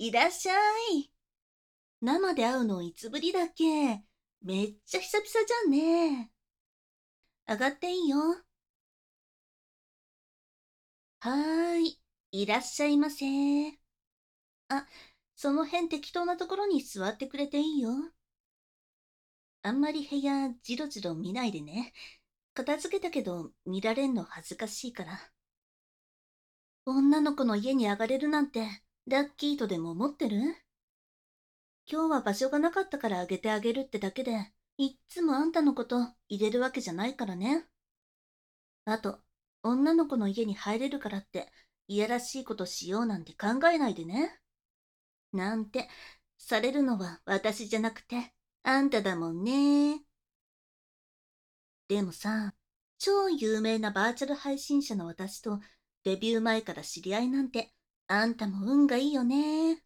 いらっしゃい。生で会うのいつぶりだっけ？めっちゃ久々じゃんね。上がっていいよ。はーい。いらっしゃいませ。あ、その辺適当なところに座ってくれていいよ。あんまり部屋じろじろ見ないでね。片付けたけど見られんの恥ずかしいから。女の子の家に上がれるなんてラッキーとでも思ってる？今日は場所がなかったからあげてあげるってだけで、いっつもあんたのこと入れるわけじゃないからね。あと、女の子の家に入れるからって、いやらしいことしようなんて考えないでね。なんて、されるのは私じゃなくて、あんただもんね。でもさ、超有名なバーチャル配信者の私とデビュー前から知り合いなんて、あんたも運がいいよね。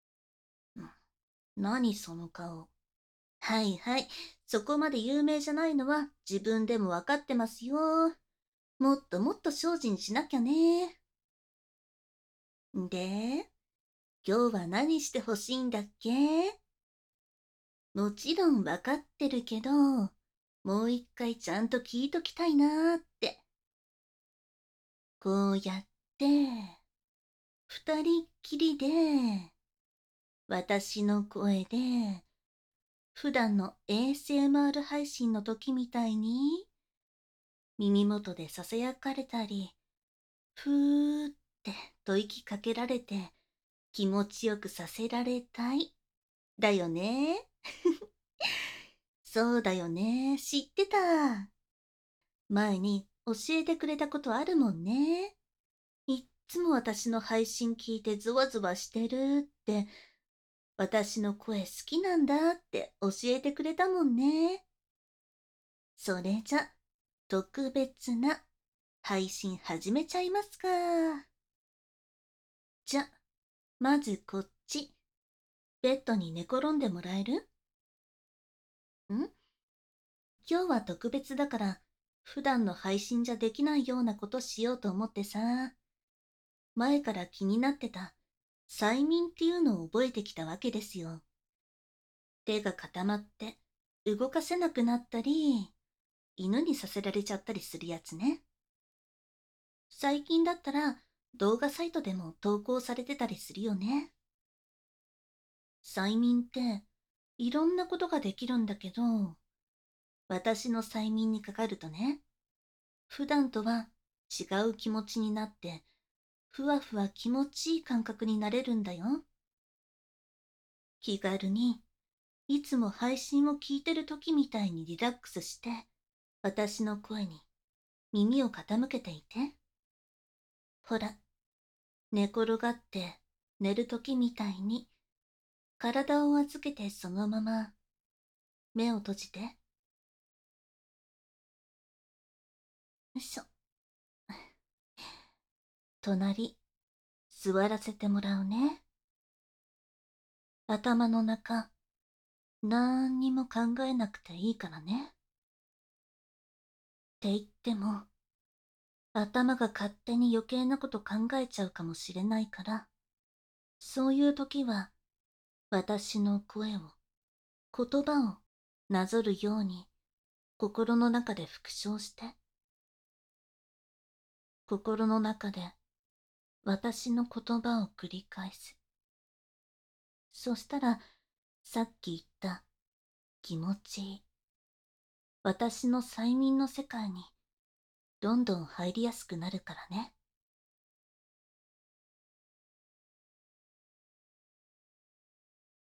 何その顔。はいはい。そこまで有名じゃないのは自分でもわかってますよ。もっともっと精進しなきゃね。で、今日は何してほしいんだっけ？もちろんわかってるけど、もう一回ちゃんと聞いときたいなーって。こうやって、二人っきりで、私の声で、普段の ASMR 配信の時みたいに、耳元でささやかれたり、ふーって吐息かけられて気持ちよくさせられたい。だよね。そうだよね。知ってた。前に教えてくれたことあるもんね。いっつも私の配信聞いてゾワゾワしてるって、私の声好きなんだって教えてくれたもんね。それじゃ、特別な配信始めちゃいますか。じゃ、まずこっち。ベッドに寝転んでもらえる？ん今日は特別だから、普段の配信じゃできないようなことしようと思ってさ、前から気になってた催眠っていうのを覚えてきたわけですよ。手が固まって動かせなくなったり、犬にさせられちゃったりするやつね。最近だったら動画サイトでも投稿されてたりするよね。催眠っていろんなことができるんだけど、私の催眠にかかるとね、普段とは違う気持ちになって、ふわふわ気持ちいい感覚になれるんだよ。気軽に、いつも配信を聞いてる時みたいにリラックスして、私の声に耳を傾けていて。ほら、寝転がって寝る時みたいに、体を預けてそのまま目を閉じて。よいしょ。隣、座らせてもらうね。頭の中、なんにも考えなくていいからね。って言っても、頭が勝手に余計なこと考えちゃうかもしれないから、そういう時は、私の声を、言葉をなぞるように、心の中で復唱して、心の中で私の言葉を繰り返す。そしたら、さっき言った気持ちいい、私の催眠の世界にどんどん入りやすくなるからね。